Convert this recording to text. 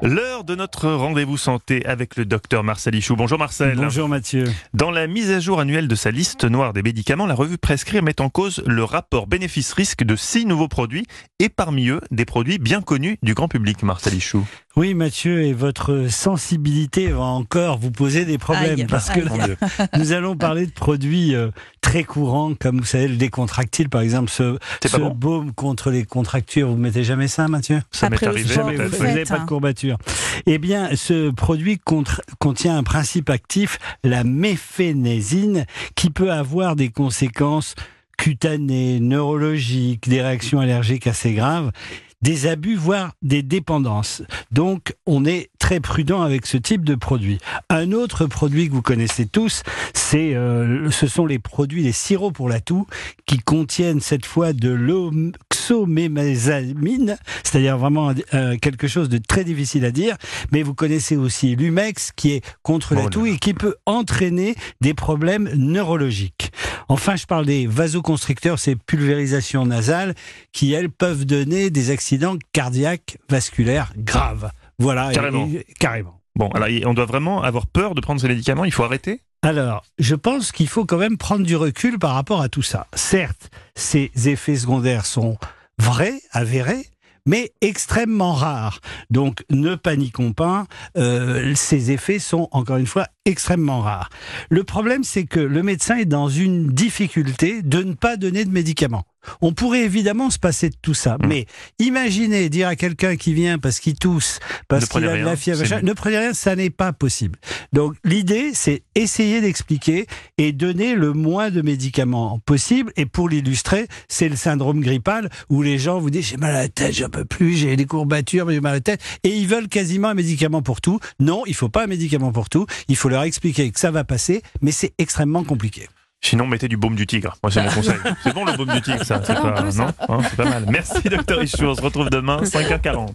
L'heure de notre rendez-vous santé avec le docteur Marcel Ichoux. Bonjour Marcel. Bonjour Mathieu. Dans la mise à jour annuelle de sa liste noire des médicaments, la revue Prescrire met en cause le rapport bénéfice-risque de 6 nouveaux produits et parmi eux, des produits bien connus du grand public, Marcel Ichoux. Oui Mathieu, et votre sensibilité va encore vous poser des problèmes parce que là, nous allons parler de produits très courants comme vous savez le décontractile par exemple, ce baume contre les contractures. Vous ne mettez jamais ça Mathieu? Ça m'est arrivé. Vous n'avez pas de courbature. Eh bien ce produit contient un principe actif, la méfénésine, qui peut avoir des conséquences cutanées, neurologiques, des réactions allergiques assez graves, des abus, voire des dépendances. Donc, on est très prudent avec ce type de produit. Un autre produit que vous connaissez tous, ce sont les produits, les sirops pour la toux, qui contiennent cette fois de l'oxomésamine, c'est-à-dire vraiment quelque chose de très difficile à dire, mais vous connaissez aussi l'Umex, qui est contre la toux et qui peut entraîner des problèmes neurologiques. Enfin, je parle des vasoconstricteurs, ces pulvérisations nasales, qui, elles, peuvent donner des accidents cardiaques vasculaires graves. Voilà, carrément. Bon, alors on doit vraiment avoir peur de prendre ces médicaments, il faut arrêter ? Alors, je pense qu'il faut quand même prendre du recul par rapport à tout ça. Certes, ces effets secondaires sont vrais, avérés, mais extrêmement rares. Donc, ne paniquons pas, ces effets sont, encore une fois, extrêmement rares. Le problème, c'est que le médecin est dans une difficulté de ne pas donner de médicaments. On pourrait évidemment se passer de tout ça, mais imaginez dire à quelqu'un qui vient parce qu'il tousse, parce qu'il a de la fièvre, ne prenez rien, ça n'est pas possible. Donc l'idée, c'est essayer d'expliquer et donner le moins de médicaments possible. Et pour l'illustrer, c'est le syndrome grippal où les gens vous disent j'ai mal à la tête, j'en peux plus, j'ai des courbatures, j'ai mal à la tête, et ils veulent quasiment un médicament pour tout. Non, il faut pas un médicament pour tout. Il faut leur expliquer que ça va passer, mais c'est extrêmement compliqué. Sinon, mettez du baume du tigre. Moi, c'est mon conseil. C'est bon le baume du tigre, ça. C'est pas mal. Merci, docteur Ichoux. On se retrouve demain, 5h40.